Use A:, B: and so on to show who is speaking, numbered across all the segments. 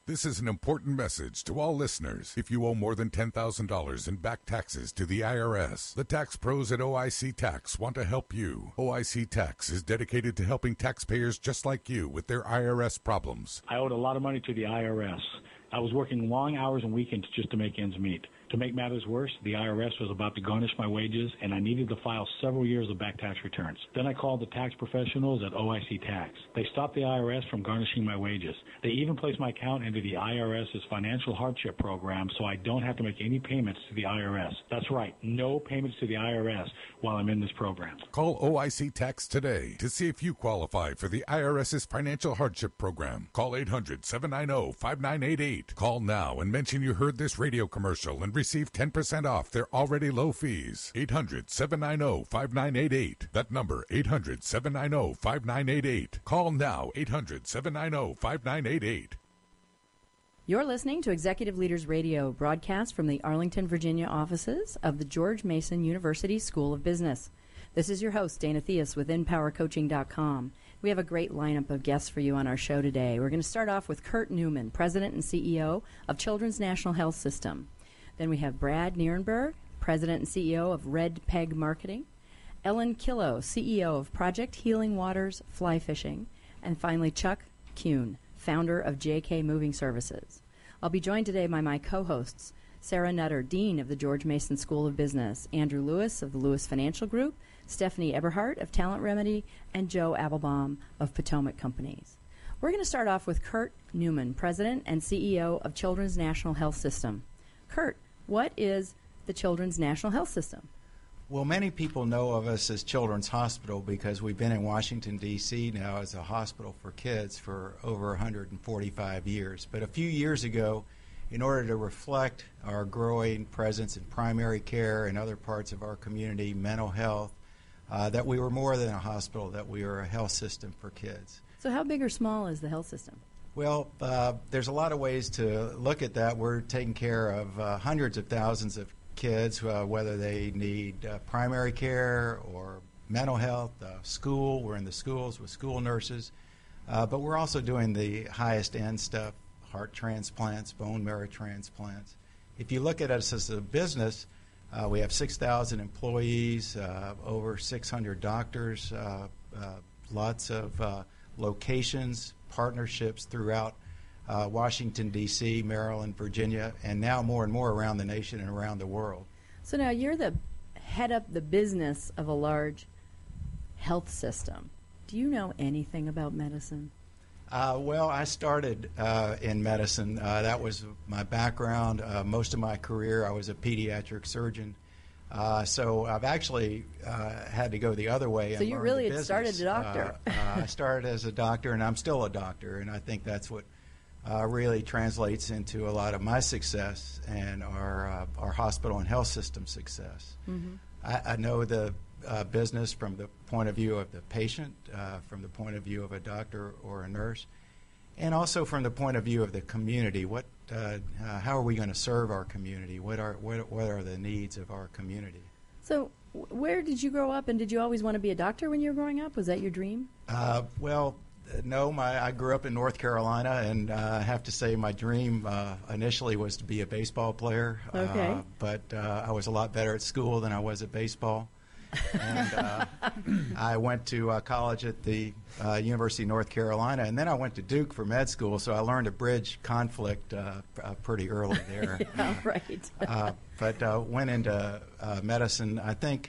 A: This is an important message to all listeners. If you owe more than $10,000 in back taxes to the IRS, the tax pros at OIC Tax want to help you. OIC Tax is dedicated to helping taxpayers just like you with their IRS problems.
B: I owed a lot of money to the IRS. I was working long hours and weekends just to make ends meet. To make matters worse, the IRS was about to garnish my wages, and I needed to file several years of back tax returns. Then I called the tax professionals at OIC Tax. They stopped the IRS from garnishing my wages. They even placed my account into the IRS's financial hardship program so I don't have to make any payments to the IRS. That's right, no payments to the IRS while I'm in this program.
A: Call OIC Tax today to see if you qualify for the IRS's financial hardship program. Call 800-790-5988. Call now and mention you heard this radio commercial and receive 10% off their already low fees. 800-790-5988. That number, 800-790-5988. Call now, 800-790-5988.
C: You're listening to Executive Leaders Radio, broadcast from the Arlington, Virginia offices of the George Mason University School of Business. This is your host, Dana Theus with InPowerCoaching.com. We have a great lineup of guests for you on our show today. We're going to start off with Kurt Newman, President and CEO of Children's National Health System. Then we have Brad Nierenberg, President and CEO of Red Peg Marketing, Ellen Killow, CEO of Project Healing Waters Fly Fishing, and finally Chuck Kuhn, founder of JK Moving Services. I'll be joined today by my co-hosts, Sarah Nutter, Dean of the George Mason School of Business, Andrew Lewis of the Lewis Financial Group, Stephanie Eberhardt of Talent Remedy, and Joe Applebaum of Potomac Companies. We're going to start off with Kurt Newman, President and CEO of Children's National Health System. Kurt, what is the Children's National Health System?
D: Well, many people know of us as Children's Hospital because we've been in Washington, D.C. now as a hospital for kids for over 145 years. But a few years ago, in order to reflect our growing presence in primary care and other parts of our community, mental health, that we were more than a hospital, that we were a health system for kids.
C: So how big or small is the health system?
D: Well, there's a lot of ways to look at that. We're taking care of hundreds of thousands of kids, whether they need primary care or mental health, school. We're in the schools with school nurses. But we're also doing the highest end stuff, heart transplants, bone marrow transplants. If you look at us as a business, we have 6,000 employees, over 600 doctors, lots of locations, partnerships throughout Washington, D.C., Maryland, Virginia, and now more and more around the nation and around the world.
C: So now you're the head up the business of a large health system. Do you know anything about medicine?
D: Well, I started in medicine. That was my background. Most of my career, I was a pediatric surgeon. So I've actually had to go the other way.
C: So you really had started as a doctor.
D: I started as a doctor, and I'm still a doctor, and I think that's what really translates into a lot of my success and our hospital and health system success. Mm-hmm. I know the business from the point of view of the patient, from the point of view of a doctor or a nurse, and also from the point of view of the community. How are we going to serve our community? What are the needs of our community?
C: So where did you grow up, and did you always want to be a doctor when you were growing up? Was that your dream?
D: Well, no. I grew up in North Carolina, and I have to say my dream initially was to be a baseball player.
C: Okay.
D: But I was a lot better at school than I was at baseball. And I went to college at the University of North Carolina, and then I went to Duke for med school, so I learned to bridge conflict pretty early there.
C: Yeah, right.
D: But went into medicine. I think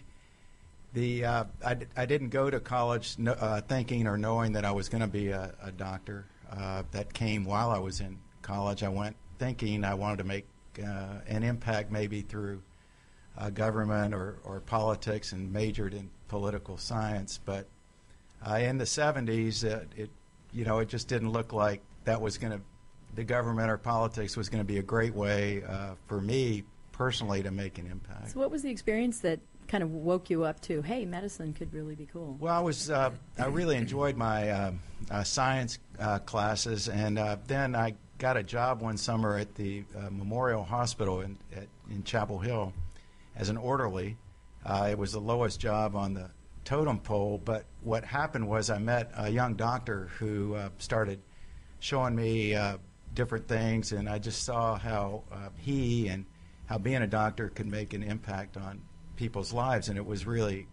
D: I didn't go to college thinking or knowing that I was going to be a doctor. That came while I was in college. I went thinking I wanted to make an impact maybe through government or politics, and majored in political science. But in the 70s, it just didn't look like that was going to, the government or politics was going to be a great way for me personally to make an impact.
C: So what was the experience that kind of woke you up to, hey, medicine could really be cool?
D: Well, I really enjoyed my science classes, and then I got a job one summer at the Memorial Hospital in Chapel Hill as an orderly. It was the lowest job on the totem pole, but what happened was I met a young doctor who started showing me different things, and I just saw how he and how being a doctor could make an impact on people's lives, and it was really,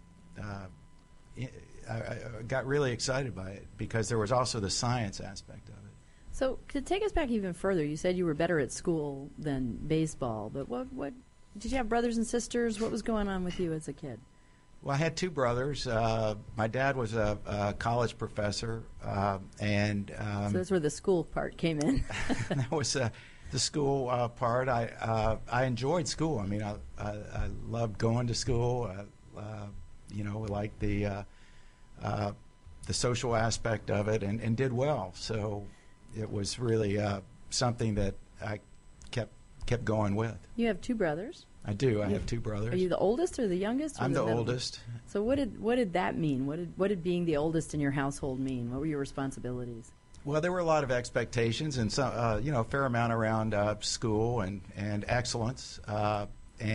D: I got really excited by it because there was also the science aspect of it.
C: So to take us back even further, you said you were better at school than baseball, but what did you have brothers and sisters? What was going on with you as a kid?
D: Well, I had two brothers. My dad was a college professor, and
C: so that's where the school part came in.
D: that was the school part. I enjoyed school. I mean, I loved going to school. Like the social aspect of it, and did well. So it was really something that I kept going with.
C: You have two brothers?
D: I do. I have two brothers.
C: Are you the oldest or the youngest?
D: I'm the oldest.
C: So what did that mean? What did being the oldest in your household mean? What were your responsibilities?
D: Well, there were a lot of expectations and some, a fair amount around school and excellence. I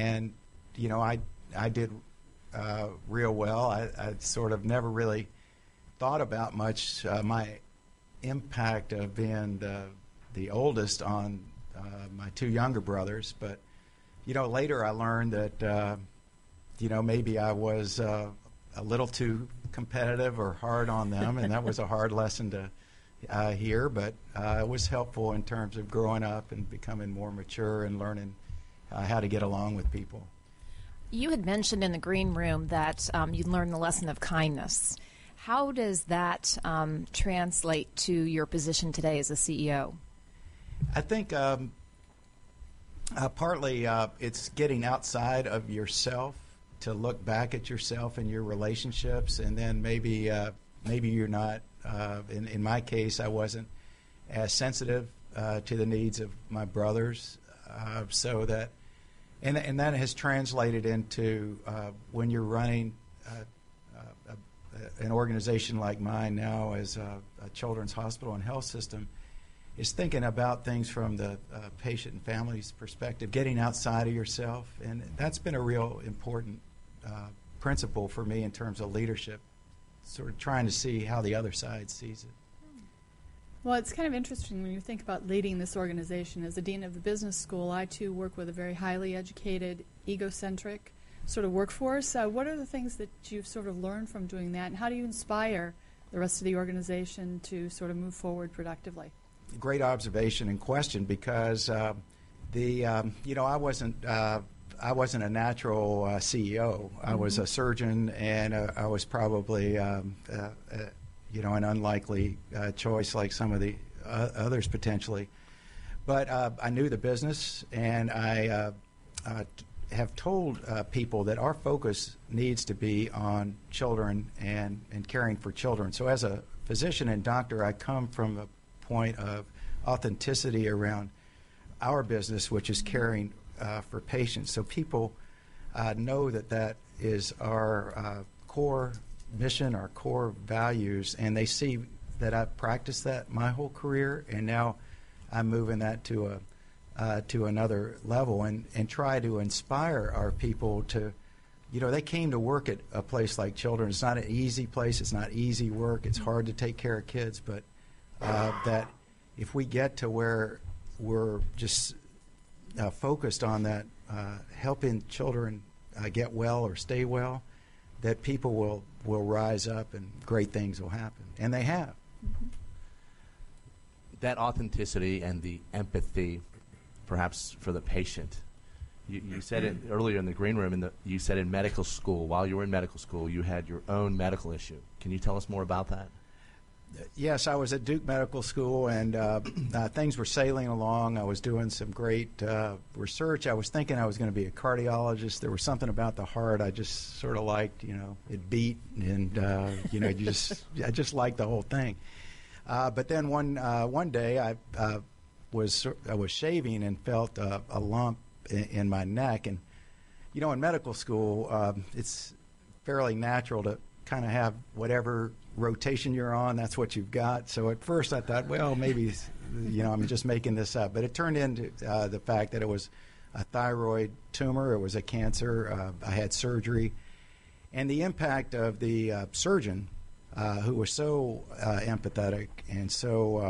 D: did real well. I sort of never really thought about much my impact of being the oldest on my two younger brothers, but later I learned that maybe I was a little too competitive or hard on them, and that was a hard lesson to hear, but it was helpful in terms of growing up and becoming more mature and learning how to get along with people.
E: You had mentioned in the green room that you learned the lesson of kindness. How does that translate to your position today as a CEO?
D: I think partly it's getting outside of yourself to look back at yourself and your relationships, and then maybe you're not. In my case, I wasn't as sensitive to the needs of my brothers, so that, and that has translated into when you're running an organization like mine now as a children's hospital and health system, is thinking about things from the patient and family's perspective, getting outside of yourself, and that's been a real important principle for me in terms of leadership, sort of trying to see how the other side sees it.
F: Well, it's kind of interesting when you think about leading this organization. As the dean of the business school, I too work with a very highly educated, egocentric sort of workforce. What are the things that you've sort of learned from doing that, and how do you inspire the rest of the organization to sort of move forward productively?
D: Great observation and question, because I wasn't a natural CEO. I was a surgeon, and I was probably an unlikely choice like some of the others potentially. But I knew the business, and I have told people that our focus needs to be on children and caring for children. So as a physician and doctor, I come from a point of authenticity around our business, which is caring for patients. So people know that is our core mission, our core values, and they see that I've practiced that my whole career, and now I'm moving that to another level and try to inspire our people to, they came to work at a place like Children's. It's not an easy place. It's not easy work. It's hard to take care of kids, but that if we get to where we're just focused on that, helping children get well or stay well, that people will rise up and great things will happen. And they have.
F: Mm-hmm.
G: That authenticity and the empathy, perhaps for the patient. You said it earlier in the green room, you said in medical school, while you were in medical school, you had your own medical issue. Can you tell us more about that?
D: Yes, I was at Duke Medical School, and things were sailing along. I was doing some great research. I was thinking I was going to be a cardiologist. There was something about the heart I just sort of liked. It beat, and I just liked the whole thing. But then one day I was shaving and felt a lump in my neck, and in medical school it's fairly natural to kind of have whatever rotation you're on, that's what you've got. So at first I thought, well, maybe I'm just making this up, but it turned into the fact that it was a thyroid tumor. It was a cancer. I had surgery, and the impact of the surgeon who was so empathetic and so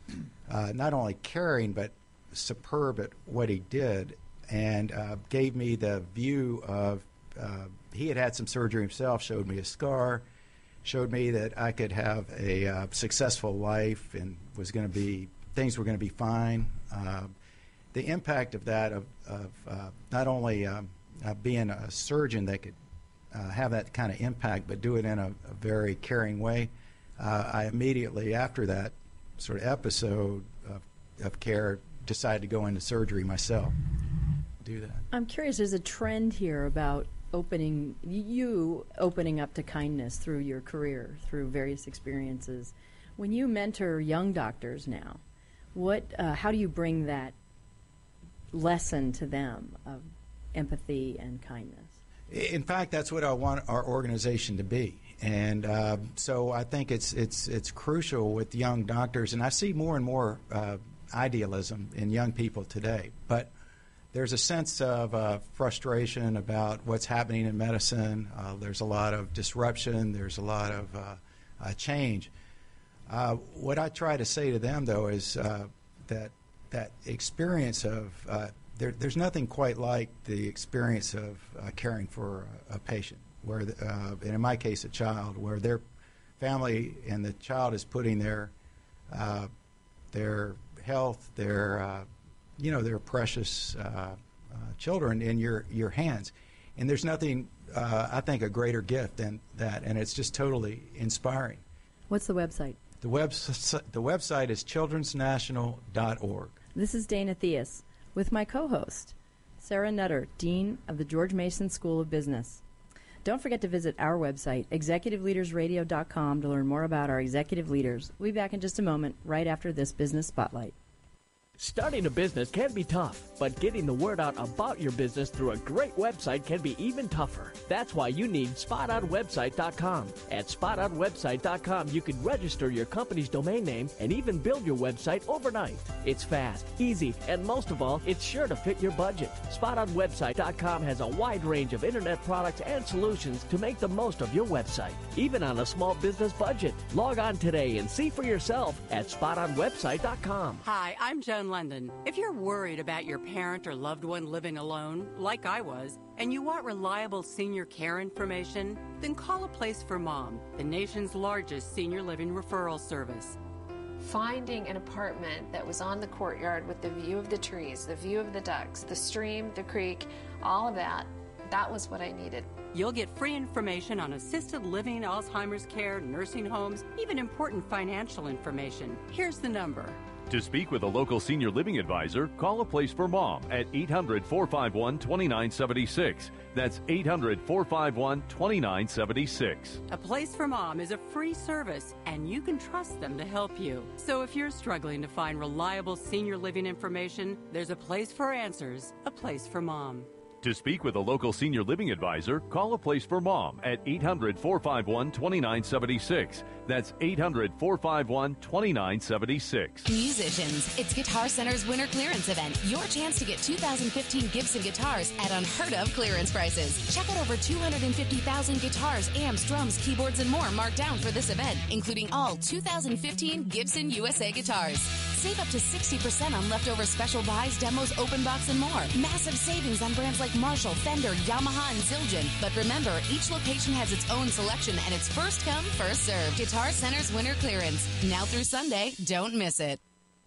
D: not only caring but superb at what he did, and gave me the view of he had some surgery himself, showed me a scar, showed me that I could have a successful life and things were going to be fine. The impact of that, of not only being a surgeon that could have that kind of impact, but do it in a very caring way. I immediately, after that sort of episode of care, decided to go into surgery myself. Do that.
C: I'm curious, there's a trend here about opening up to kindness through your career, through various experiences. When you mentor young doctors now, how do you bring that lesson to them of empathy and kindness?
D: In fact, that's what I want our organization to be. And so I think it's crucial with young doctors, and I see more and more idealism in young people today. But there's a sense of frustration about what's happening in medicine. There's a lot of disruption. There's a lot of change. What I try to say to them, though, is that experience of there's nothing quite like the experience of caring for a patient, where, and in my case, a child, where their family and the child is putting their health, their precious children in your hands, and there's nothing, I think, a greater gift than that, and it's just totally inspiring.
C: What's the website?
D: The website is childrensnational.org.
C: This is Dana Theus with my co-host, Sarah Nutter, Dean of the George Mason School of Business. Don't forget to visit our website, executiveleadersradio.com, to learn more about our executive leaders. We'll be back in just a moment, right after this Business Spotlight.
H: Starting a business can be tough, but getting the word out about your business through a great website can be even tougher. That's why you need SpotOnWebsite.com. At SpotOnWebsite.com, you can register your company's domain name and even build your website overnight. It's fast, easy, and most of all, it's sure to fit your budget. SpotOnWebsite.com has a wide range of internet products and solutions to make the most of your website, even on a small business budget. Log on today and see for yourself at SpotOnWebsite.com.
I: Hi, I'm Joan London. If you're worried about your parent or loved one living alone, like I was, and you want reliable senior care information, then call A Place for Mom, the nation's largest senior living referral service.
J: Finding an apartment that was on the courtyard with the view of the trees, the view of the ducks, the stream, the creek, all of that was what I needed.
I: You'll get free information on assisted living, Alzheimer's care, nursing homes, even important financial information. Here's the number.
K: To speak with a local senior living advisor, call A Place for Mom at 800-451-2976. That's 800-451-2976.
I: A Place for Mom is a free service, and you can trust them to help you. So if you're struggling to find reliable senior living information, there's a place for answers, A Place for Mom.
K: To speak with a local senior living advisor, call A Place for Mom at 800-451-2976. That's 800-451-2976.
L: Musicians, it's Guitar Center's Winter Clearance Event. Your chance to get 2015 Gibson guitars at unheard-of clearance prices. Check out over 250,000 guitars, amps, drums, keyboards, and more marked down for this event, including all 2015 Gibson USA guitars. Save up to 60% on leftover special buys, demos, open box, and more. Massive savings on brands like Marshall, Fender, Yamaha, and Zildjian. But remember, each location has its own selection, and it's first come, first served. Guitar Center's Winter Clearance. Now through Sunday. Don't miss it.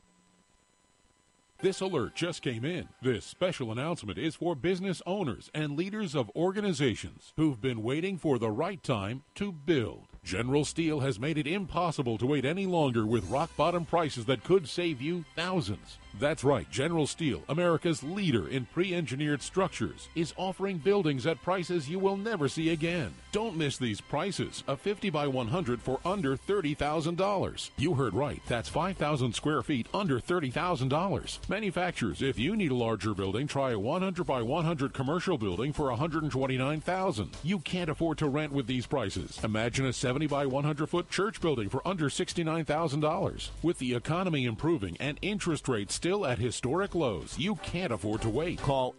M: This alert just came in. This special announcement is for business owners and leaders of organizations who've been waiting for the right time to build. General Steel has made it impossible to wait any longer with rock-bottom prices that could save you thousands. That's right, General Steel, America's leader in pre-engineered structures, is offering buildings at prices you will never see again. Don't miss these prices. A 50 by 100 for under $30,000. You heard right. That's 5,000 square feet under $30,000. Manufacturers, if you need a larger building, try a 100 by 100 commercial building for $129,000. You can't afford to rent with these prices. Imagine a 70 by 100 foot church building for under $69,000. With the economy improving and interest rates still at historic lows, you can't afford to wait.
N: Call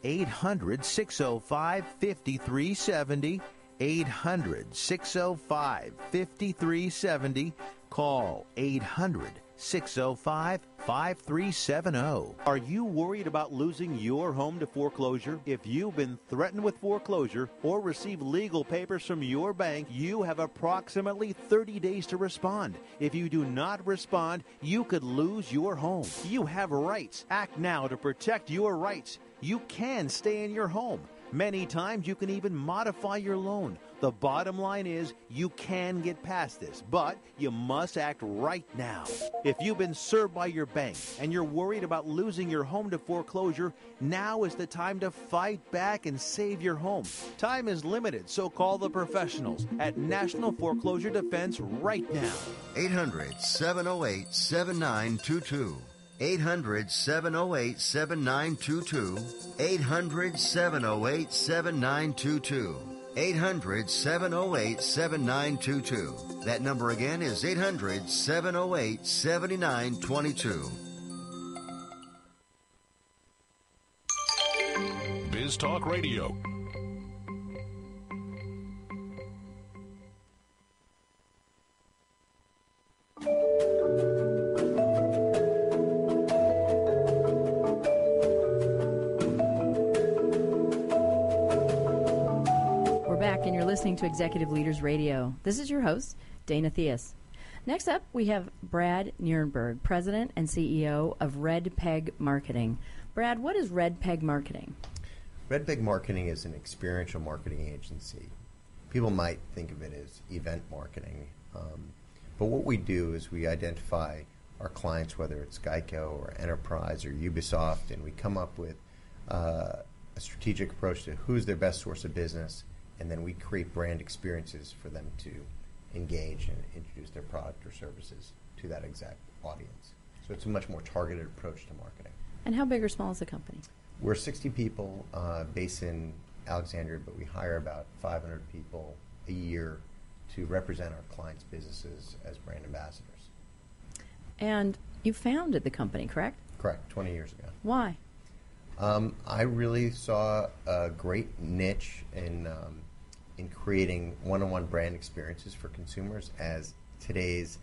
N: 800-605-5370. 800-605-5370. Call 800 800-605-5370. Are you worried about losing your home to foreclosure? If you've been threatened with foreclosure or received legal papers from your bank, you have approximately 30 days to respond. If you do not respond, you could lose your home. You have rights. Act now to protect your rights. You can stay in your home. Many times you can even modify your loan. The bottom line is you can get past this, but you must act right now. If you've been served by your bank and you're worried about losing your home to foreclosure, now is the time to fight back and save your home. Time is limited, so call the professionals at National Foreclosure Defense right now.
O: 800-708-7922. 800-708-7922. 800-708-7922. 800-708-7922. That number again is 800-708-7922.
M: Biz Talk Radio.
C: And you're listening to Executive Leaders Radio. This is your host, Dana Theus. Next up, we have Brad Nierenberg, President and CEO of Red Peg Marketing. Brad, what is Red Peg Marketing?
P: Red Peg Marketing is an experiential marketing agency. People might think of it as event marketing, but what we do is we identify our clients, whether it's Geico or Enterprise or Ubisoft, and we come up with a strategic approach to who's their best source of business, and then we create brand experiences for them to engage and introduce their product or services to that exact audience. So it's a much more targeted approach to marketing.
C: And how big or small is the company?
P: We're 60 people based in Alexandria, but we hire about 500 people a year to represent our clients' businesses as brand ambassadors.
C: And you founded the company, correct?
P: Correct, 20 years ago.
C: Why?
P: I really saw a great niche in creating one-on-one brand experiences for consumers, as today's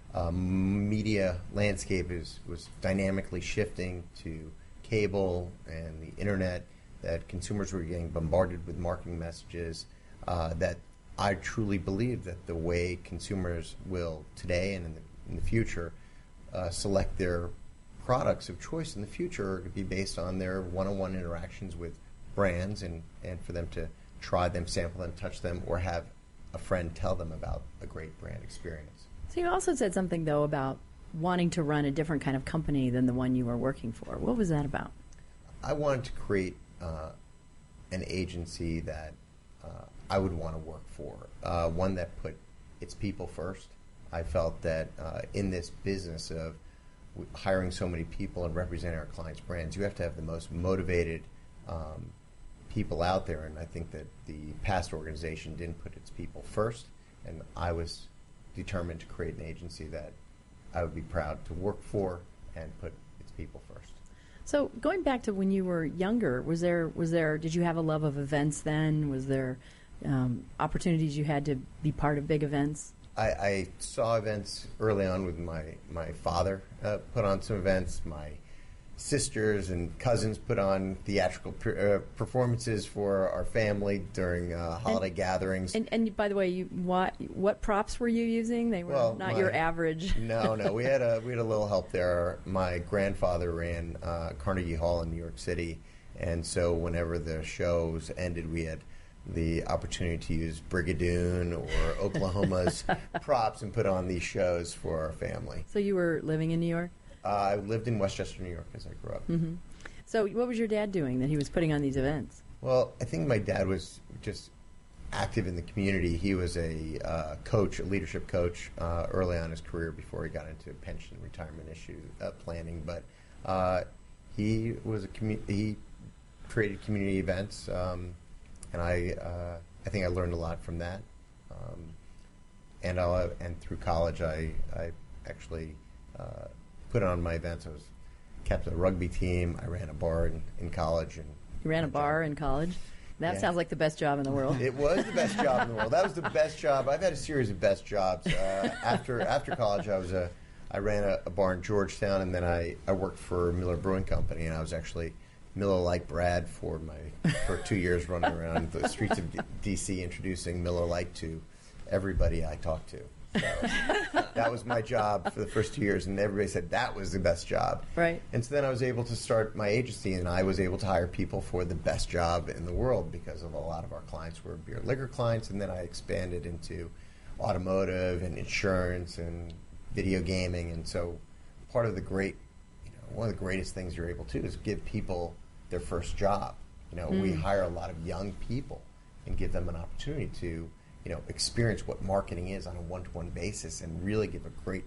P: media landscape was dynamically shifting to cable and the internet, that consumers were getting bombarded with marketing messages, that I truly believe that the way consumers will today and in the future select their products of choice in the future are going to be based on their one-on-one interactions with brands and for them to try them, sample them, touch them, or have a friend tell them about a great brand experience.
C: So you also said something, though, about wanting to run a different kind of company than the one you were working for. What was that about?
P: I wanted to create an agency that I would want to work for, one that put its people first. I felt that in this business of hiring so many people and representing our clients' brands, you have to have the most motivated people out there, and I think that the past organization didn't put its people first, and I was determined to create an agency that I would be proud to work for and put its people first.
C: So going back to when you were younger, did you have a love of events then? Was there opportunities you had to be part of big events?
P: I saw events early on with my father put on some events. My sisters and cousins put on theatrical performances for our family during holiday gatherings.
C: And by the way, what props were you using? They were not your average.
P: No, we had a little help there. My grandfather ran Carnegie Hall in New York City, and so whenever the shows ended, we had the opportunity to use Brigadoon or Oklahoma's props and put on these shows for our family.
C: So you were living in New York?
P: I lived in Westchester, New York, as I grew up.
C: Mm-hmm. So what was your dad doing that he was putting on these events?
P: Well, I think my dad was just active in the community. He was a coach, a leadership coach, early on in his career before he got into pension retirement planning. But he was he created community events, and I think I learned a lot from that. And through college, I actually put on my events. I was captain of the rugby team. I ran a bar in college. And
C: you ran a bar in college? That sounds like the best job in the world.
P: It was the best job in the world. That was the best job. I've had a series of best jobs. After college, I I ran a bar in Georgetown, and then I worked for Miller Brewing Company, and I was actually Miller Lite Brad for 2 years, running around the streets of D.C. introducing Miller Lite to everybody I talked to. So that was my job for the first 2 years, and everybody said that was the best job.
C: Right.
P: And so then I was able to start my agency, and I was able to hire people for the best job in the world because of a lot of our clients were beer liquor clients, and then I expanded into automotive and insurance and video gaming. And so part of the one of the greatest things you're able to do is give people their first job. We hire a lot of young people and give them an opportunity to experience what marketing is on a one-to-one basis and really give a great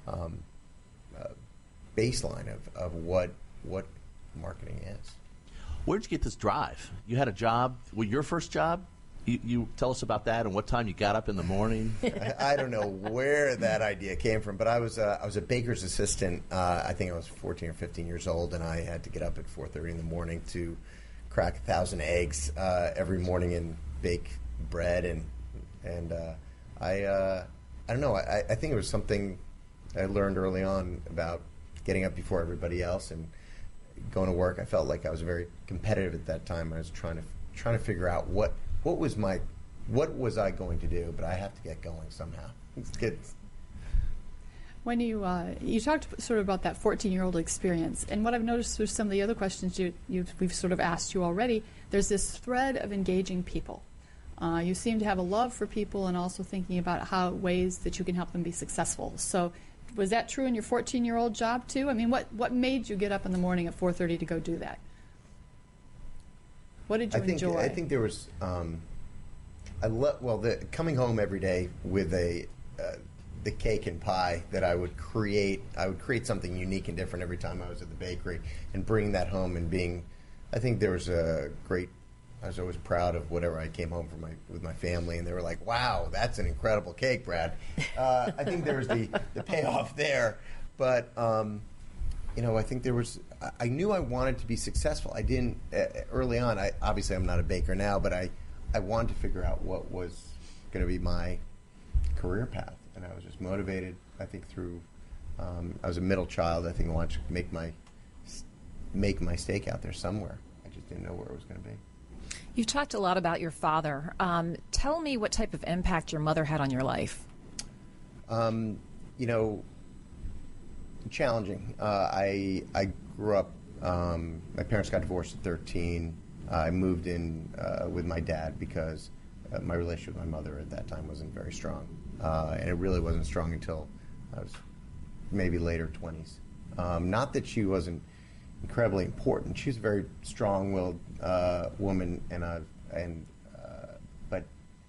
P: baseline of what marketing is.
G: Where did you get this drive? You had a job. Your first job? You tell us about that and what time you got up in the morning.
P: I don't know where that idea came from, but I was a baker's assistant. I think I was 14 or 15 years old, and I had to get up at 4:30 in the morning to crack 1,000 eggs every morning and bake bread and I don't know. I think it was something I learned early on about getting up before everybody else and going to work. I felt like I was very competitive at that time. I was trying to figure out what was I going to do, but I have to get going somehow.
F: When you talked sort of about that 14-year-old experience, and what I've noticed through some of the other questions we've sort of asked you already, there's this thread of engaging people. You seem to have a love for people and also thinking about ways that you can help them be successful. So was that true in your 14-year-old job too? I mean, what made you get up in the morning at 4:30 to go do that? What did you enjoy?
P: I think there was, coming home every day with the cake and pie that I would create. I would create something unique and different every time I was at the bakery and bring that home and I think there was I was always proud of whatever I came home with my family, and they were like, "Wow, that's an incredible cake, Brad." I think there was the payoff there, but I think there was. I knew I wanted to be successful. I didn't early on. Obviously, I'm not a baker now, but I wanted to figure out what was going to be my career path, and I was just motivated. I think through. I was a middle child. I think I wanted to make my stake out there somewhere. I just didn't know where it was going to be.
E: You've talked a lot about your father. Tell me what type of impact your mother had on your life.
P: Challenging. I grew up, my parents got divorced at 13. I moved in with my dad because my relationship with my mother at that time wasn't very strong. And it really wasn't strong until I was maybe later 20s. Not that she wasn't incredibly important. She's a very strong-willed woman, but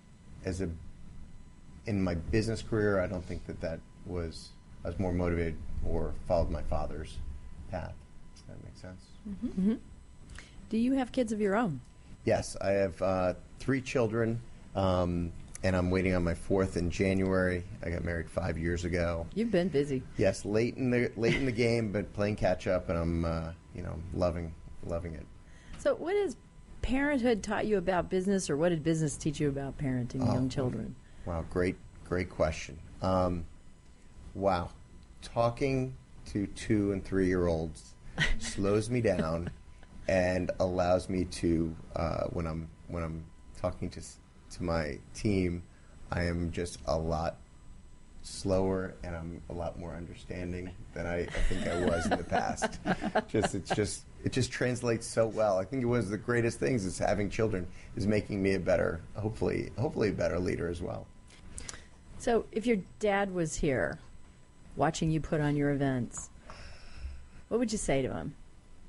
P: in my business career, I don't think that was. I was more motivated or followed my father's path. Does that make sense?
C: Mm-hmm. Mm-hmm. Do you have kids of your own?
P: Yes, I have 3 children, and I'm waiting on my 4th in January. I got married 5 years ago.
C: You've been busy.
P: Yes, late in the game, but playing catch up, and I'm loving it.
C: So, what has parenthood taught you about business, or what did business teach you about parenting young children?
P: Wow, great question. Wow, talking to 2 and 3-year-olds slows me down and allows me to when I'm talking to my team, I am just a lot slower and I'm a lot more understanding than I think I was in the past. It just translates so well. I think it was the greatest things is having children is making me a better, hopefully a better leader as well.
C: So if your dad was here watching you put on your events, what would you say to him?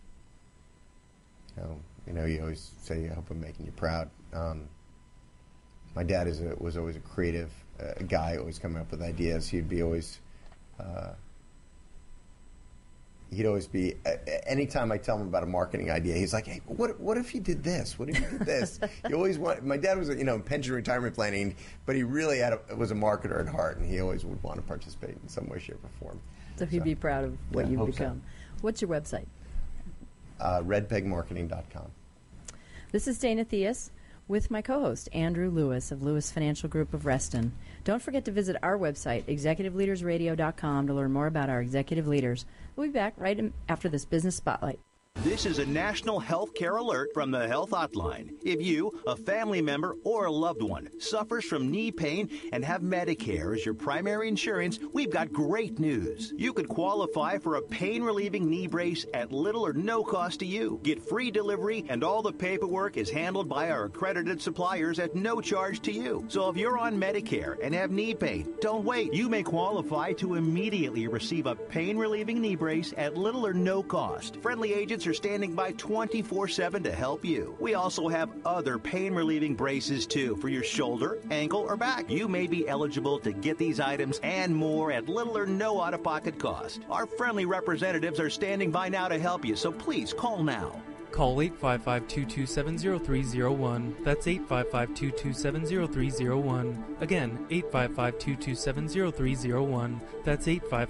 P: You always say, I hope I'm making you proud. My dad was always a creative guy, always coming up with ideas. He'd always be, anytime I tell him about a marketing idea, he's like, hey, what if you did this? What if you did this? My dad was, pension retirement planning, but he really was a marketer at heart, and he always would want to participate in some way, shape, or form.
C: So he'd be proud of what you've become. So. What's your website?
P: Redpegmarketing.com.
C: This is Dana Theus. with my co-host, Andrew Lewis of Lewis Financial Group of Reston. Don't forget to visit our website, executiveleadersradio.com, to learn more about our executive leaders. We'll be back right after this Business Spotlight.
N: This is a national health care alert from the Health Hotline. If you, a family member, or a loved one suffers from knee pain and have Medicare as your primary insurance, we've got great news. You could qualify for a pain-relieving knee brace at little or no cost to you. Get free delivery, and all the paperwork is handled by our accredited suppliers at no charge to you. So if you're on Medicare and have knee pain, don't wait. You may qualify to immediately receive a pain-relieving knee brace at little or no cost. Friendly agents are standing by 24/7 to help you. We also have other pain-relieving braces, too, for your shoulder, ankle, or back. You may be eligible to get these items and more at little or no out-of-pocket cost. Our friendly representatives are standing by now to help you, so please call now.
Q: Call 855-227-0301. That's 855-227-0301. Again, 855-227-0301. That's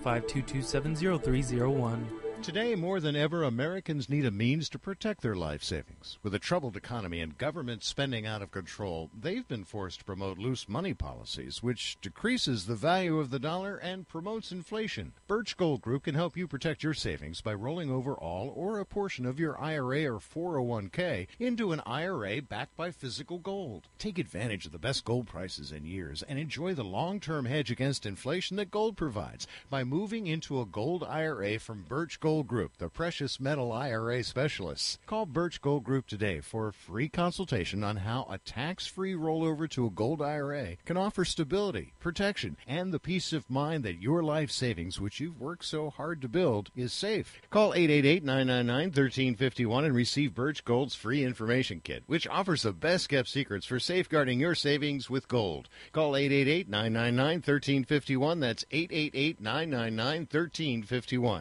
Q: 855-227-0301.
R: Today, more than ever, Americans need a means to protect their life savings. With a troubled economy and government spending out of control, they've been forced to promote loose money policies, which decreases the value of the dollar and promotes inflation. Birch Gold Group can help you protect your savings by rolling over all or a portion of your IRA or 401k into an IRA backed by physical gold. Take advantage of the best gold prices in years and enjoy the long-term hedge against inflation that gold provides by moving into a gold IRA from Birch Gold Group, the precious metal IRA specialists. Call Birch Gold Group today for a free consultation on how a tax-free rollover to a gold IRA can offer stability, protection, and the peace of mind that your life savings, which you've worked so hard to build, is safe. Call 888-999-1351 and receive Birch Gold's free information kit, which offers the best-kept secrets for safeguarding your savings with gold. Call 888-999-1351. That's 888-999-1351.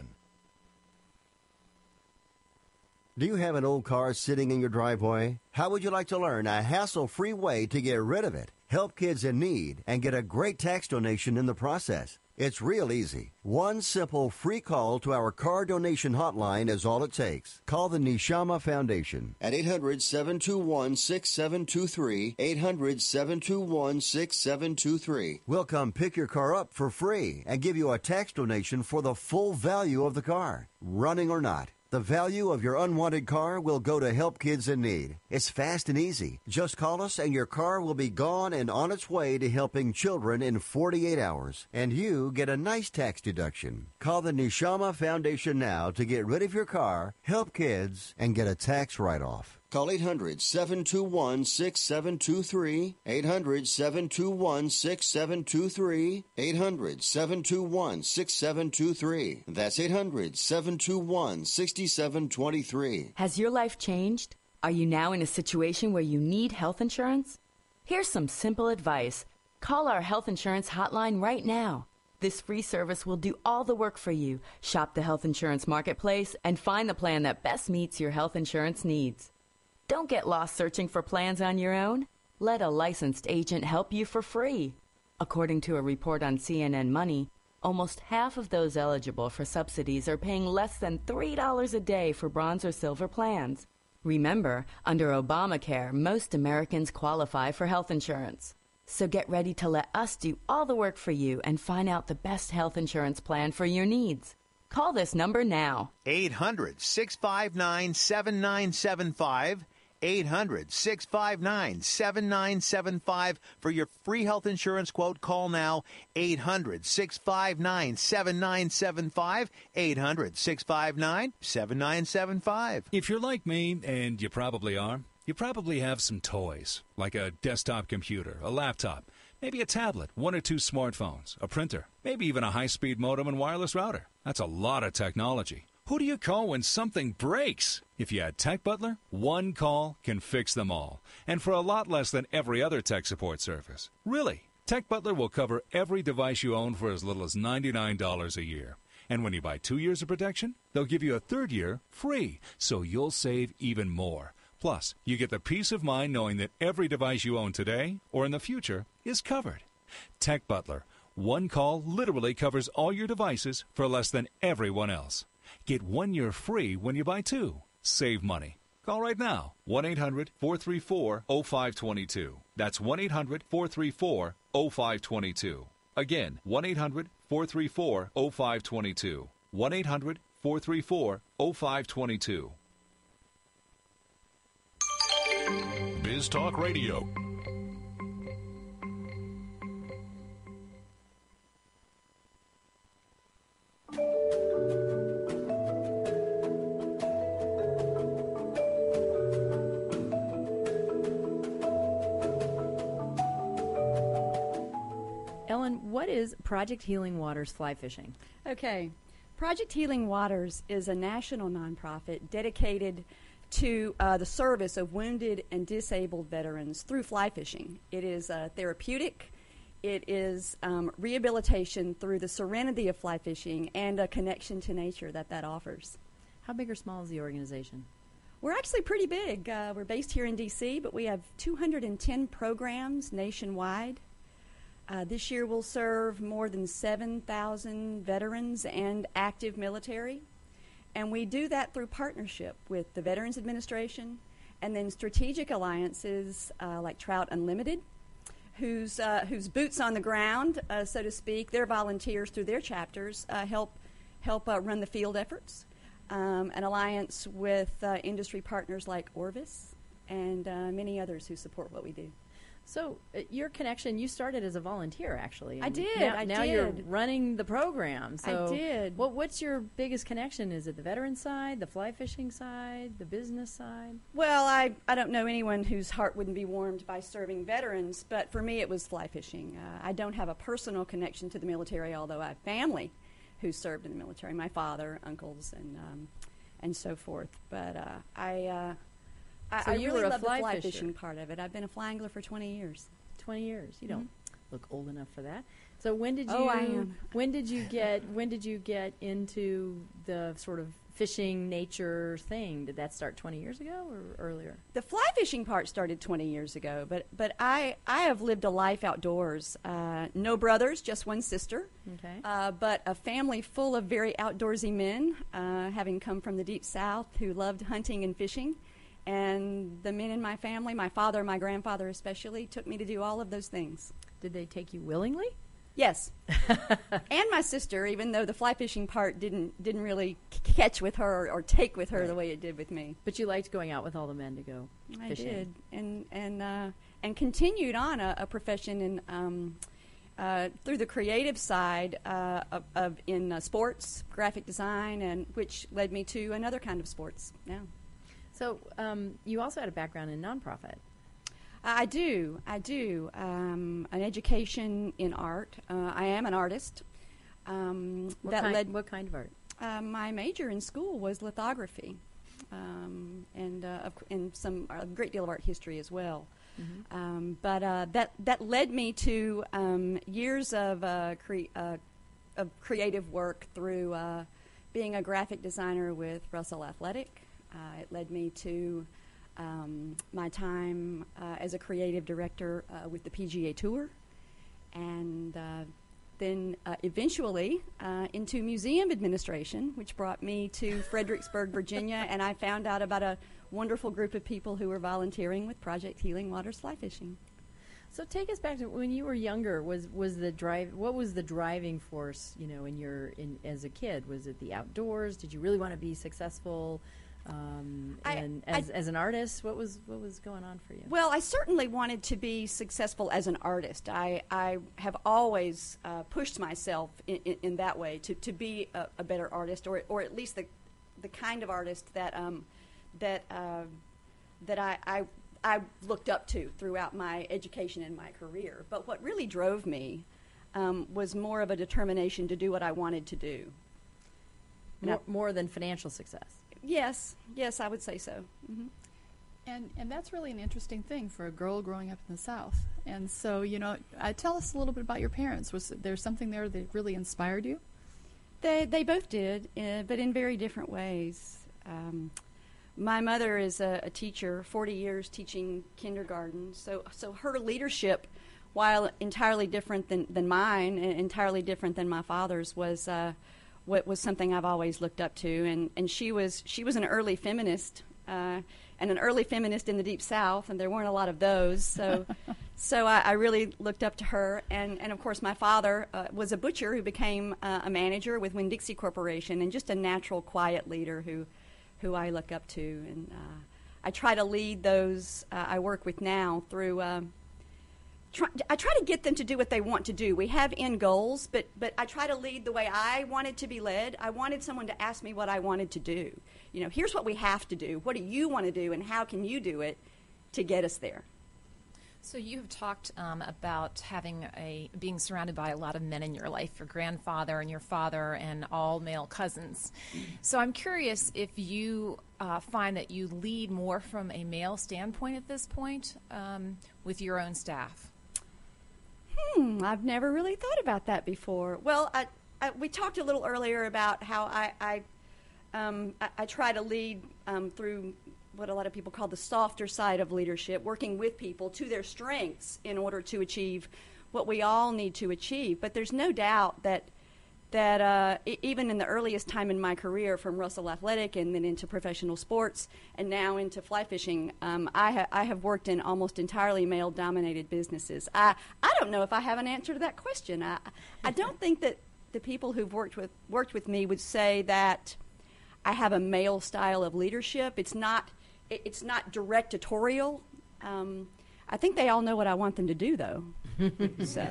O: Do you have an old car sitting in your driveway? How would you like to learn a hassle-free way to get rid of it, help kids in need, and get a great tax donation in the process? It's real easy. One simple free call to our car donation hotline is all it takes. Call the Neshama Foundation at 800-721-6723, 800-721-6723. We'll come pick your car up for free and give you a tax donation for the full value of the car, running or not. The value of your unwanted car will go to help kids in need. It's fast and easy. Just call us and your car will be gone and on its way to helping children in 48 hours. And you get a nice tax deduction. Call the Neshama Foundation now to get rid of your car, help kids, and get a tax write-off. Call 800-721-6723, 800-721-6723, 800-721-6723. That's 800-721-6723.
S: Has your life changed? Are you now in a situation where you need health insurance? Here's some simple advice. Call our health insurance hotline right now. This free service will do all the work for you. Shop the health insurance marketplace and find the plan that best meets your health insurance needs. Don't get lost searching for plans on your own. Let a licensed agent help you for free. According to a report on CNN Money, almost half of those eligible for subsidies are paying less than $3 a day for bronze or silver plans. Remember, under Obamacare, most Americans qualify for health insurance. So get ready to let us do all the work for you and find out the best health insurance plan for your needs. Call this number now.
N: 800-659-7975. 800-659-7975 for your free health insurance quote. Call now. 800-659-7975. 800-659-7975.
T: If you're like me, and you probably are, you probably have some toys, like a desktop computer, a laptop, maybe a tablet, one or two smartphones, a printer, maybe even a high-speed modem and wireless router. That's a lot of technology. Who do you call when something breaks? If you had Tech Butler, one call can fix them all. And for a lot less than every other tech support service. Really, Tech Butler will cover every device you own for as little as $99 a year. And when you buy 2 years of protection, they'll give you a third year free, so you'll save even more. Plus, you get the peace of mind knowing that every device you own today or in the future is covered. Tech Butler, one call literally covers all your devices for less than everyone else. Get 1 year free when you buy 2. Save money. Call right now, 1-800-434-0522. That's 1-800-434-0522. Again, 1-800-434-0522. 1-800-434-0522.
M: Biz Talk Radio.
C: Ellen, what is Project Healing Waters fly fishing?
U: Okay. Project Healing Waters is a national nonprofit dedicated to the service of wounded and disabled veterans through fly fishing. It is therapeutic. It is rehabilitation through the serenity of fly fishing and a connection to nature that offers.
C: How big or small is the organization?
U: We're actually pretty big. We're based here in D.C., but we have 210 programs nationwide. This year we'll serve more than 7,000 veterans and active military. And we do that through partnership with the Veterans Administration and then strategic alliances like Trout Unlimited, whose boots on the ground, so to speak, their volunteers through their chapters help run the field efforts. An alliance with industry partners like Orvis and many others who support what we do.
C: So your connection, you started as a volunteer, actually.
U: I did.
C: Now you're running the program. So
U: I did.
C: What's your biggest connection? Is it the veteran side, the fly fishing side, the business side?
U: Well, I don't know anyone whose heart wouldn't be warmed by serving veterans, but for me it was fly fishing. I don't have a personal connection to the military, although I have family who served in the military, my father, uncles, and so forth. But I really love the fly fishing part of it. I've been a fly angler for 20 years.
C: 20 years. You don't look old enough for that. So when did you?
U: Oh, I am.
C: When did you get into the sort of fishing nature thing? Did that start 20 years ago or earlier?
U: The fly fishing part started 20 years ago, but I have lived a life outdoors. No brothers, just one sister.
C: Okay.
U: But a family full of very outdoorsy men, having come from the deep South, who loved hunting and fishing. And the men in my family, my father, my grandfather especially, took me to do all of those things.
C: Did they take you willingly?
U: Yes. And my sister, even though the fly fishing part didn't really catch with her or take with her the way it did with me.
C: But you liked going out with all the men to go fishing.
U: I did, and continued on a profession through the creative side in sports, graphic design, and which led me to another kind of sports now.
C: So you also had a background in nonprofit.
U: I do. An education in art. I am an artist.
C: What kind of art?
U: My major in school was lithography, and a great deal of art history as well.
C: Mm-hmm.
U: But that led me to years of creative work through being a graphic designer with Russell Athletic. It led me to my time as a creative director with the PGA Tour, and then eventually into museum administration, which brought me to Fredericksburg, Virginia, and I found out about a wonderful group of people who were volunteering with Project Healing Waters fly fishing.
C: So take us back to when you were younger. Was the drive? What was the driving force? As a kid, was it the outdoors? Did you really want to be successful? As an artist, what was going on for you?
U: Well, I certainly wanted to be successful as an artist. I have always pushed myself in that way to be a better artist, or at least the kind of artist that I looked up to throughout my education and my career. But what really drove me was more of a determination to do what I wanted to do.
C: More than financial success.
U: Yes, I would say so. Mm-hmm.
F: And that's really an interesting thing for a girl growing up in the South. And so, tell us a little bit about your parents. Was there something there that really inspired you?
U: They both did, but in very different ways. My mother is a teacher, 40 years teaching kindergarten. So her leadership, while entirely different than mine, and entirely different than my father's, was something I've always looked up to. And she was an early feminist and an early feminist in the Deep South, and there weren't a lot of those. So, I really looked up to her. And of course, my father was a butcher who became a manager with Winn-Dixie Corporation, and just a natural, quiet leader who I look up to. And I try to lead those I work with now through. I try to get them to do what they want to do. We have end goals, but I try to lead the way I wanted to be led. I wanted someone to ask me what I wanted to do. You know, here's what we have to do. What do you want to do, and how can you do it to get us there?
E: So you have talked about being surrounded by a lot of men in your life, your grandfather and your father and all male cousins. So I'm curious if you find that you lead more from a male standpoint at this point with your own staff.
U: I've never really thought about that before. Well, we talked a little earlier about how I try to lead through what a lot of people call the softer side of leadership, working with people to their strengths in order to achieve what we all need to achieve. But there's no doubt that even in the earliest time in my career, from Russell Athletic and then into professional sports and now into fly fishing, I have worked in almost entirely male-dominated businesses. I don't know if I have an answer to that question. I don't think that the people who've worked with me would say that I have a male style of leadership. It's not directorial. I think they all know what I want them to do, though. So.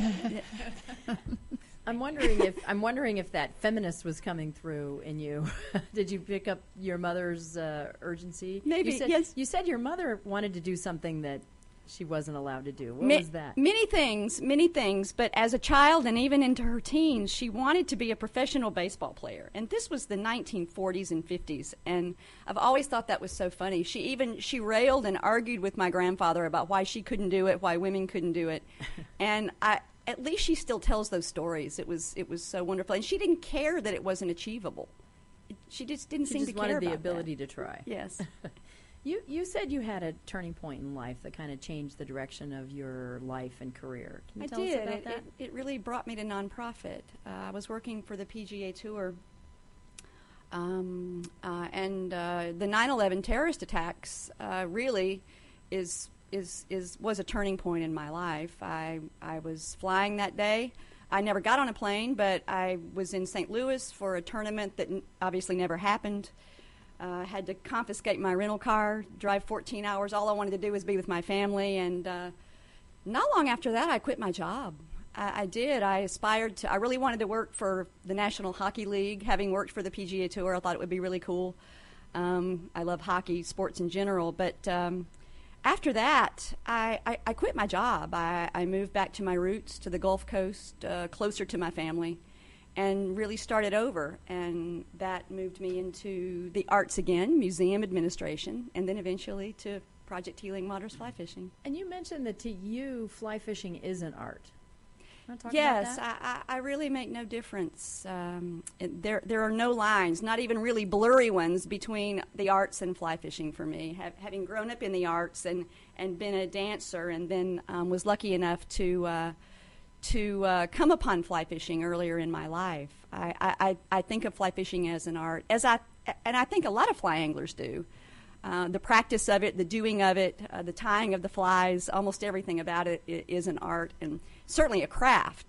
C: I'm wondering if that feminist was coming through in you. Did you pick up your mother's urgency?
U: Maybe, yes.
C: You said your mother wanted to do something that she wasn't allowed to do. What was that?
U: Many things. But as a child and even into her teens, she wanted to be a professional baseball player. And this was the 1940s and 50s. And I've always thought that was so funny. She railed and argued with my grandfather about why she couldn't do it, why women couldn't do it. And at least she still tells those stories. It was so wonderful. And she didn't care that it wasn't achievable. She just didn't seem to care about that.
C: She just wanted the ability to try.
U: Yes.
C: You said you had a turning point in life that kind of changed the direction of your life and career. Can you tell us about that?
U: It really brought me to nonprofit. I was working for the PGA Tour, and the 9/11 terrorist attacks really was a turning point in my life. I was flying that day. I never got on a plane, but I was in St. Louis for a tournament that obviously never happened. Had to confiscate my rental car, drive 14 hours. All I wanted to do was be with my family. And not long after that, I quit my job. I did. I really wanted to work for the National Hockey League. Having worked for the PGA Tour, I thought it would be really cool. I love hockey, sports in general. But after that, I quit my job. I moved back to my roots, to the Gulf Coast, closer to my family, and really started over. And that moved me into the arts again, museum administration, and then eventually to Project Healing Waters Fly Fishing.
C: And you mentioned that to you, fly fishing is an art.
U: Yes, I really make no difference. There are no lines, not even really blurry ones, between the arts and fly fishing for me. Having grown up in the arts and been a dancer, and then was lucky enough to come upon fly fishing earlier in my life. I think of fly fishing as an art, and I think a lot of fly anglers do. The practice of it, the doing of it, the tying of the flies, almost everything about it is an art, and certainly a craft.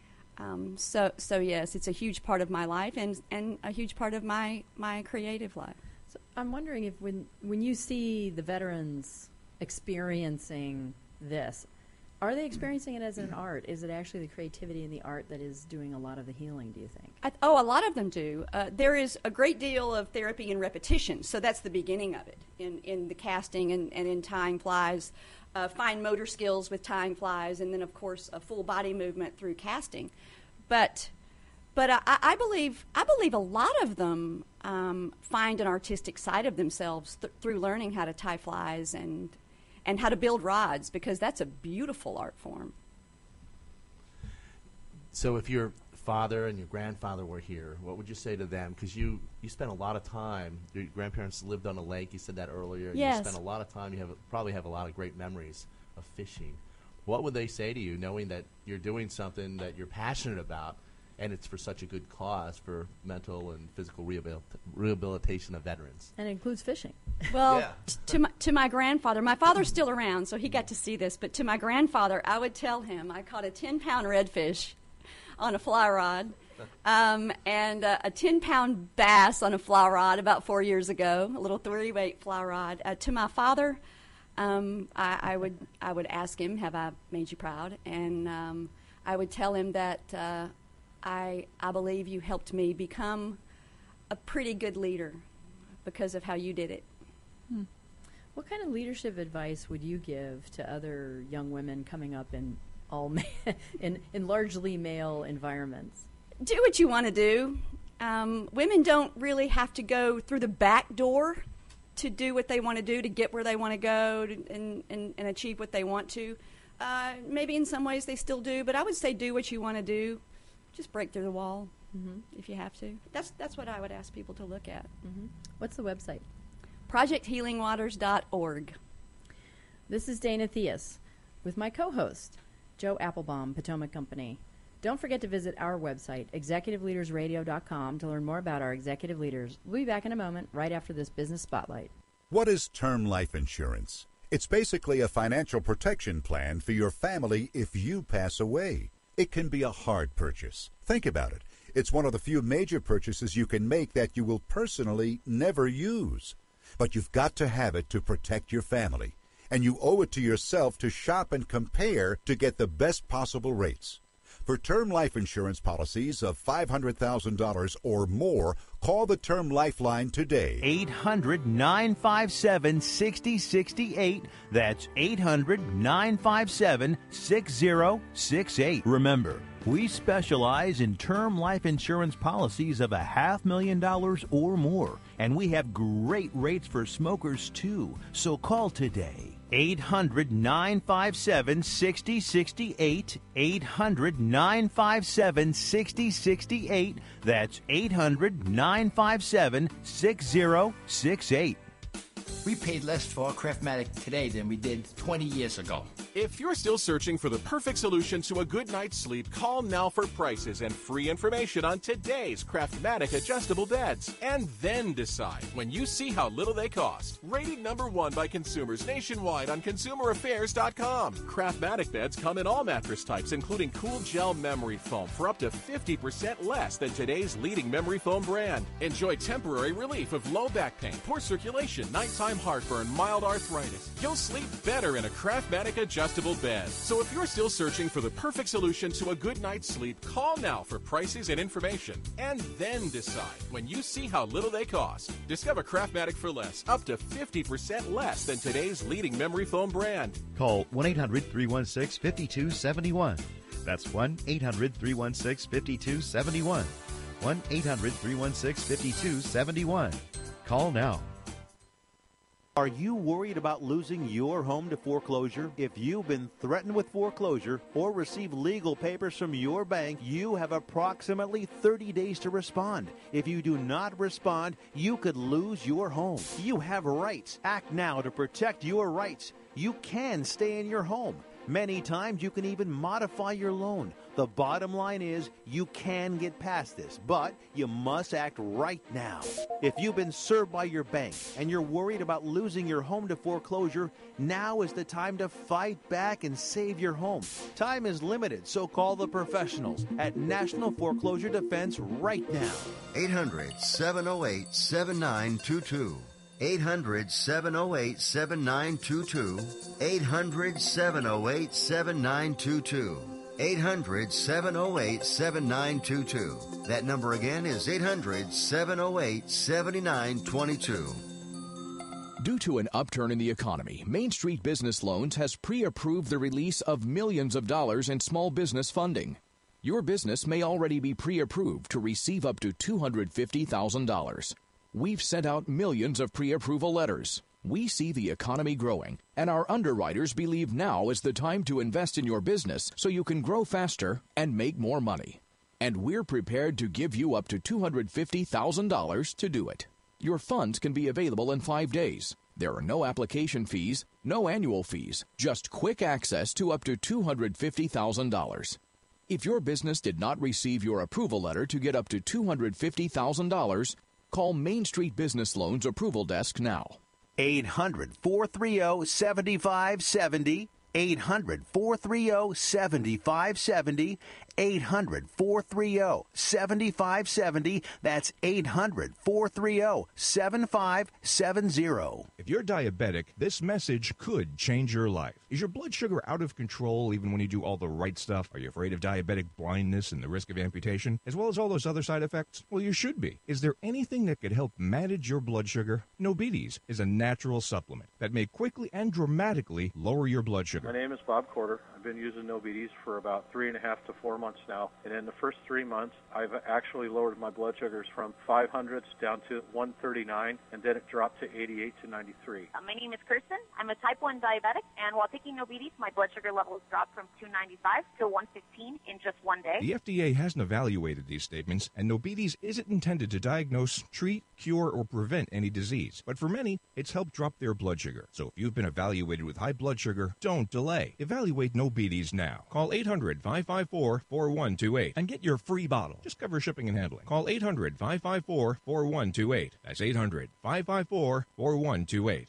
U: So yes, it's a huge part of my life and a huge part of my creative life.
C: So I'm wondering if when you see the veterans experiencing this, are they experiencing it as an art? Is it actually the creativity and the art that is doing a lot of the healing, do you think?
U: A lot of them do. There is a great deal of therapy and repetition, so that's the beginning of it in the casting and in tying flies, fine motor skills with tying flies, and then, of course, a full body movement through casting. But I believe a lot of them find an artistic side of themselves through learning how to tie flies and how to build rods, because that's a beautiful art form.
G: So if your father and your grandfather were here, what would you say to them? Because you spent a lot of time, your grandparents lived on a lake, you said that earlier.
U: Yes.
G: You spent a lot of time, probably have a lot of great memories of fishing. What would they say to you, knowing that you're doing something that you're passionate about, And it's for such a good cause for mental and physical rehabilitation of veterans.
C: And it includes fishing.
U: Well,
G: Yeah.
U: to my grandfather, my father's still around, so he got to see this, but to my grandfather, I would tell him I caught a 10-pound redfish on a fly rod and a 10-pound bass on a fly rod about 4 years ago, a little 3-weight fly rod. To my father, I would ask him, have I made you proud? And I would tell him that I believe you helped me become a pretty good leader because of how you did it.
C: What kind of leadership advice would you give to other young women coming up in in largely male environments?
U: Do what you want to do. Women don't really have to go through the back door to do what they want to do, to get where they want to go, and achieve what they want to. Maybe in some ways they still do, but I would say do what you want to do. Just break through the wall if you have to. That's what I would ask people to look at.
C: What's the website?
U: ProjectHealingWaters.org.
C: This is Dana Theus with my co-host, Joe Applebaum, Potomac Company. Don't forget to visit our website, executiveleadersradio.com, to learn more about our executive leaders. We'll be back in a moment, right after this business spotlight.
B: What is term life insurance? It's basically a financial protection plan for your family if you pass away. It can be a hard purchase. Think about it. It's one of the few major purchases you can make that you will personally never use. But you've got to have it to protect your family. And you owe it to yourself to shop and compare to get the best possible rates. For term life insurance policies of $500,000 or more, call the Term Lifeline today.
N: 800-957-6068. That's 800-957-6068. Remember, we specialize in term life insurance policies of $500,000 or more, and we have great rates for smokers, too. So call today. 800-957-6068. 800-957-6068. That's 800-957-6068.
V: We paid less for our Craftmatic today than we did 20 years ago.
W: If you're still searching for the perfect solution to a good night's sleep, call now for prices and free information on today's Craftmatic adjustable beds. And then decide when you see how little they cost. Rated #1 by consumers nationwide on ConsumerAffairs.com. Craftmatic beds come in all mattress types, including cool gel memory foam for up to 50% less than today's leading memory foam brand. Enjoy temporary relief of low back pain, poor circulation, nighttime heartburn, mild arthritis. You'll sleep better in a Craftmatic adjustable bed. So if you're still searching for the perfect solution to a good night's sleep, call now for prices and information. And then decide when you see how little they cost. Discover Craftmatic for less, up to 50% less than today's leading memory foam brand.
X: Call 1-800-316-5271. That's 1-800-316-5271. 1-800-316-5271. Call now.
N: Are you worried about losing your home to foreclosure? If you've been threatened with foreclosure or receive legal papers from your bank, you have approximately 30 days to respond. If you do not respond, you could lose your home. You have rights. Act now to protect your rights. You can stay in your home. Many times you can even modify your loan. The bottom line is you can get past this, but you must act right now. If you've been served by your bank and you're worried about losing your home to foreclosure, now is the time to fight back and save your home. Time is limited, so call the professionals at National Foreclosure Defense right now.
O: 800-708-7922. 800-708-7922. 800-708-7922. 800-708-7922. That number again is 800-708-7922.
Y: Due to an upturn in the economy, Main Street Business Loans has pre-approved the release of millions of dollars in small business funding. Your business may already be pre-approved to receive up to $250,000. We've sent out millions of pre-approval letters. We see the economy growing, and our underwriters believe now is the time to invest in your business so you can grow faster and make more money. And we're prepared to give you up to $250,000 to do it. Your funds can be available in 5 days. There are no application fees, no annual fees, just quick access to up to $250,000. If your business did not receive your approval letter to get up to $250,000, call Main Street Business Loans Approval Desk now.
N: 800-430-7570. 800-430-7570. 800-430-7570. That's 800-430-7570.
A: If you're diabetic, this message could change your life. Is your blood sugar out of control even when you do all the right stuff? Are you afraid of diabetic blindness and the risk of amputation, as well as all those other side effects? Well, you should be. Is there anything that could help manage your blood sugar? Nobetes is a natural supplement that may quickly and dramatically lower your blood sugar.
D: My name is Bob Corder. I've been using Nobetes for about 3.5 to 4 months now, and in the first 3 months, I've actually lowered my blood sugars from 500s down to 139, and then it dropped to 88 to 93.
H: My name is Kirsten. I'm a type 1 diabetic, and while taking Nobetes, my blood sugar levels dropped from 295 to 115 in just 1 day.
A: The FDA hasn't evaluated these statements, and Nobetes isn't intended to diagnose, treat, cure, or prevent any disease. But for many, it's helped drop their blood sugar. So if you've been evaluated with high blood sugar, don't delay. Evaluate Nobetes now. Call 800-554-4128 and get your free bottle. Just cover shipping and handling. Call 800-554-4128. That's 800-554-4128.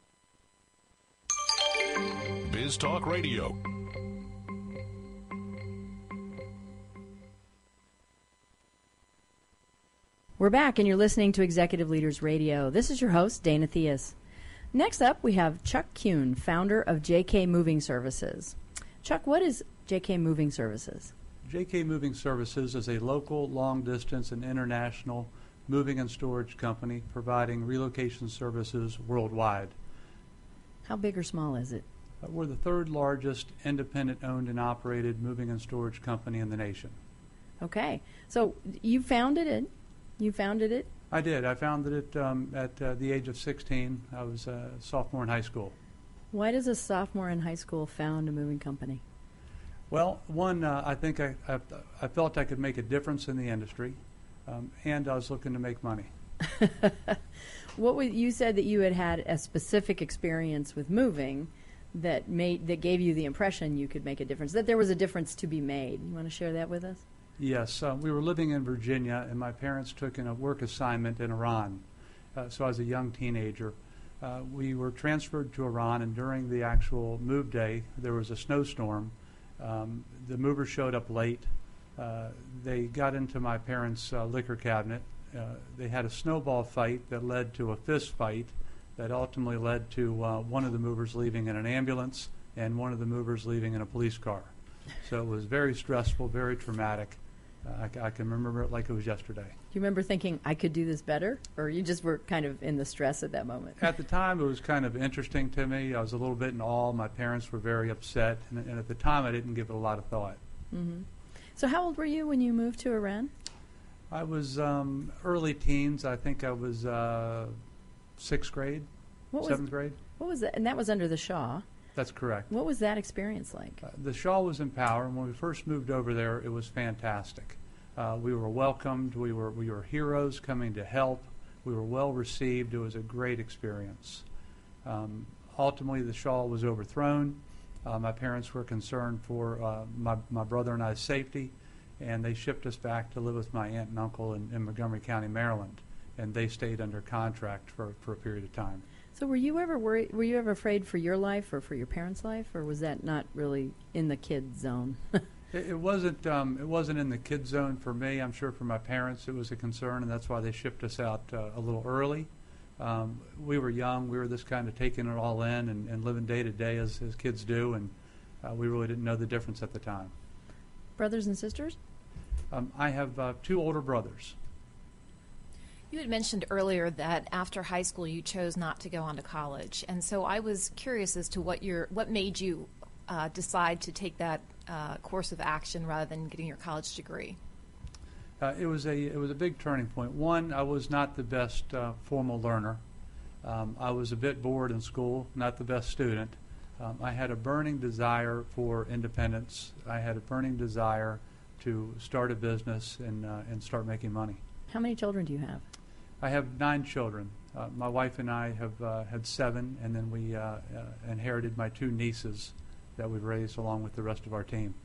M: Biz Talk Radio.
C: We're back, and you're listening to Executive Leaders Radio. This is your host, Dana Theus. Next up, we have Chuck Kuhn, founder of JK Moving Services. Chuck, what is JK Moving Services?
I: JK Moving Services is a local, long-distance, and international moving and storage company providing relocation services worldwide.
C: How big or small is it?
I: We're the third largest independent-owned and operated moving and storage company in the nation.
C: Okay. So you founded it. You founded it?
I: I did. I founded it at the age of 16. I was a sophomore in high school.
C: Why does a sophomore in high school found a moving company?
I: Well, one, I think I felt I could make a difference in the industry, and I was looking to make money.
C: You said that you had a specific experience with moving that gave you the impression you could make a difference, that there was a difference to be made. You want to share that with us?
I: Yes. We were living in Virginia, and my parents took in a work assignment in Iran. So I was a young teenager. We were transferred to Iran, and during the actual move day, there was a snowstorm. The movers showed up late. They got into my parents' liquor cabinet. They had a snowball fight that led to a fist fight that ultimately led to one of the movers leaving in an ambulance and one of the movers leaving in a police car. So it was very stressful, very traumatic. I can remember it like it was yesterday.
C: Do you remember thinking, I could do this better? Or you just were kind of in the stress at that moment?
I: At the time, it was kind of interesting to me. I was a little bit in awe. My parents were very upset. And at the time, I didn't give it a lot of thought.
C: Mm-hmm. So how old were you when you moved to Iran?
I: I was early teens. I think I was sixth grade, seventh grade.
C: What was that? And that was under the Shah.
I: That's correct.
C: What was that experience like?
I: The Shah was in power, and when we first moved over there, it was fantastic. We were welcomed. We were heroes coming to help. We were well received. It was a great experience. Ultimately, the Shah was overthrown. My parents were concerned for my brother and I's safety, and they shipped us back to live with my aunt and uncle in Montgomery County, Maryland, and they stayed under contract for a period of time.
C: So were you ever worried? Were you ever afraid for your life or for your parents' life, or was that not really in the kid zone?
I: It wasn't. It wasn't in the kid zone for me. I'm sure for my parents it was a concern, and that's why they shipped us out a little early. We were young. We were just kind of taking it all in and living day to day as kids do, and we really didn't know the difference at the time.
C: Brothers and sisters?
I: I have 2 older brothers.
E: You had mentioned earlier that after high school you chose not to go on to college, and so I was curious as to what made you decide to take that course of action rather than getting your college degree.
I: It was a big turning point. One, I was not the best formal learner. I was a bit bored in school, not the best student. I had a burning desire for independence. I had a burning desire to start a business and start making money.
C: How many children do you have?
I: I have 9 children. My wife and I have had 7, and then we inherited my 2 nieces that we've raised along with the rest of our team.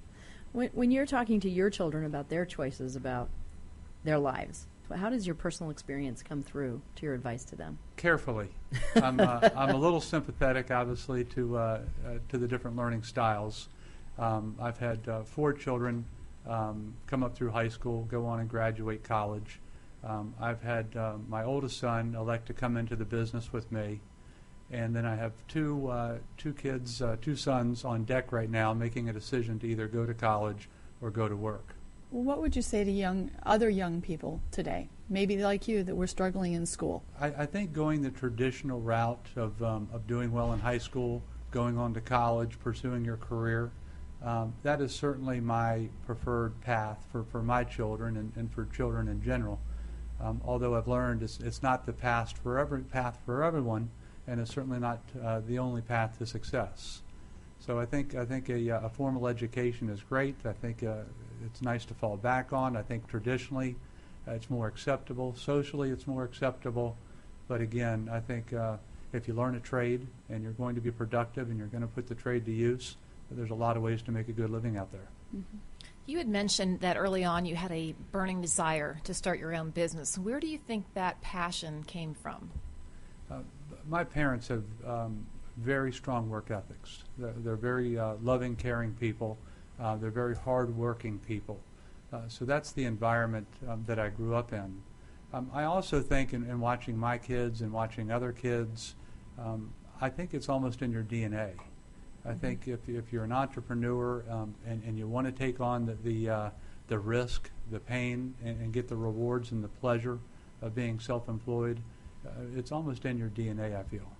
C: When you're talking to your children about their choices about their lives, how does your personal experience come through to your advice to them?
I: Carefully. I'm a little sympathetic, obviously, to the different learning styles. I've had 4 children come up through high school, go on and graduate college. I've had my oldest son elect to come into the business with me, and then I have two sons on deck right now making a decision to either go to college or go to work.
F: Well, what would you say to other young people today, maybe like you, that were struggling in school?
I: I think going the traditional route of doing well in high school, going on to college, pursuing your career, that is certainly my preferred path for my children and for children in general. Although I've learned it's not the path for everyone, and it's certainly not the only path to success. So I think a formal education is great. I think it's nice to fall back on. I think traditionally it's more acceptable. Socially it's more acceptable. But again, I think if you learn a trade and you're going to be productive and you're going to put the trade to use, there's a lot of ways to make a good living out there.
E: Mm-hmm. You had mentioned that early on you had a burning desire to start your own business. Where do you think that passion came from?
I: My parents have very strong work ethics. They're very loving, caring people. They're very hard-working people. So that's the environment that I grew up in. I also think in watching my kids and watching other kids, I think it's almost in your DNA. I think if you're an entrepreneur and you want to take on the risk, the pain, and get the rewards and the pleasure of being self-employed, it's almost in your DNA, I feel.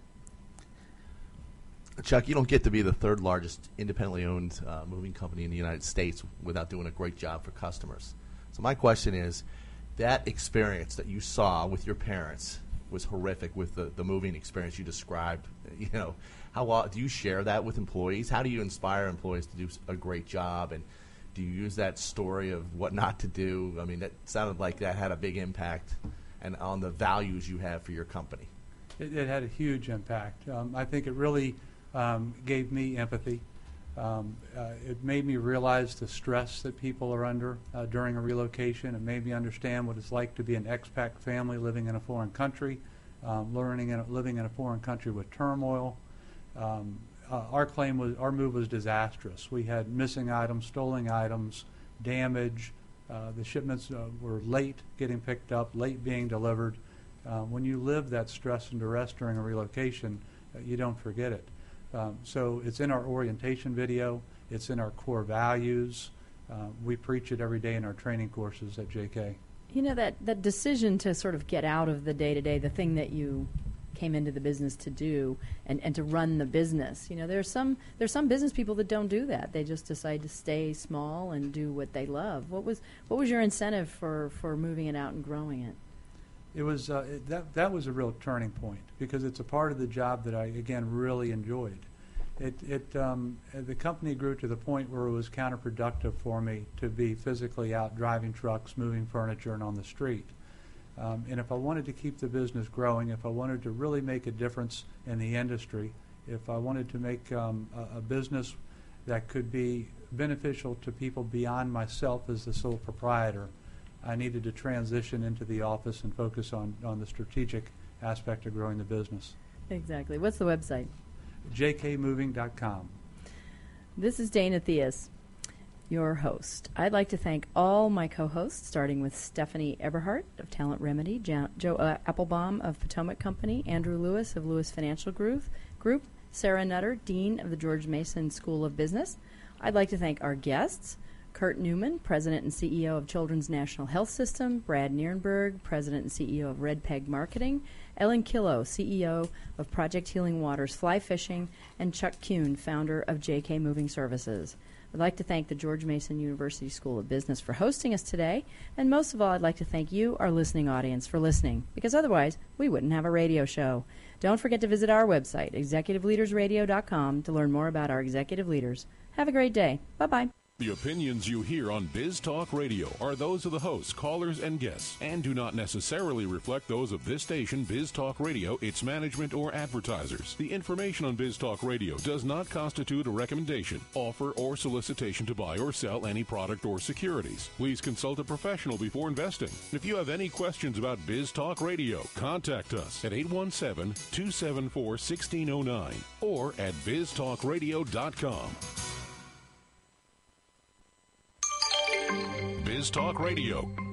G: Chuck, you don't get to be the 3rd largest independently owned moving company in the United States without doing a great job for customers. So my question is, that experience that you saw with your parents was horrific with the moving experience you described. How do you share that with employees? How do you inspire employees to do a great job? And do you use that story of what not to do? I mean, that sounded like that had a big impact and on the values you have for your company.
I: It had a huge impact. I think it really gave me empathy. It made me realize the stress that people are under during a relocation. It made me understand what it's like to be an expat family living in a foreign country, living in a foreign country with turmoil. Our move was disastrous. We had missing items, stolen items, damage. The shipments were late getting picked up, late being delivered. When you live that stress and duress during a relocation, you don't forget it. So it's in our orientation video. It's in our core values. We preach it every day in our training courses at JK.
C: You know, that decision to sort of get out of the day-to-day, the thing that you came into the business to do and to run the business. You know, there's some business people that don't do that. They just decide to stay small and do what they love. What was your incentive for moving it out and growing it?
I: It was that was a real turning point because it's a part of the job that I again really enjoyed. The company grew to the point where it was counterproductive for me to be physically out driving trucks, moving furniture, and on the street. And if I wanted to keep the business growing, if I wanted to really make a difference in the industry, if I wanted to make a business that could be beneficial to people beyond myself as the sole proprietor, I needed to transition into the office and focus on the strategic aspect of growing the business.
C: Exactly. What's the website?
I: jkmoving.com.
C: This is Dana Theus, your host. I'd like to thank all my co-hosts, starting with Stephanie Eberhardt of Talent Remedy, Joe Applebaum of Potomac Company, Andrew Lewis of Lewis Financial Group, Sarah Nutter, Dean of the George Mason School of Business. I'd like to thank our guests, Kurt Newman, President and CEO of Children's National Health System, Brad Nierenberg, President and CEO of Red Peg Marketing, Ellen Killow, CEO of Project Healing Waters Fly Fishing, and Chuck Kuhn, founder of JK Moving Services. I'd like to thank the George Mason University School of Business for hosting us today, and most of all, I'd like to thank you, our listening audience, for listening, because otherwise we wouldn't have a radio show. Don't forget to visit our website, executiveleadersradio.com, to learn more about our executive leaders. Have a great day. Bye-bye.
M: The opinions you hear on Biz Talk Radio are those of the hosts, callers, and guests, and do not necessarily reflect those of this station, Biz Talk Radio, its management, or advertisers. The information on Biz Talk Radio does not constitute a recommendation, offer, or solicitation to buy or sell any product or securities. Please consult a professional before investing. If you have any questions about Biz Talk Radio, contact us at 817-274-1609 or at biztalkradio.com. Biz Talk Radio,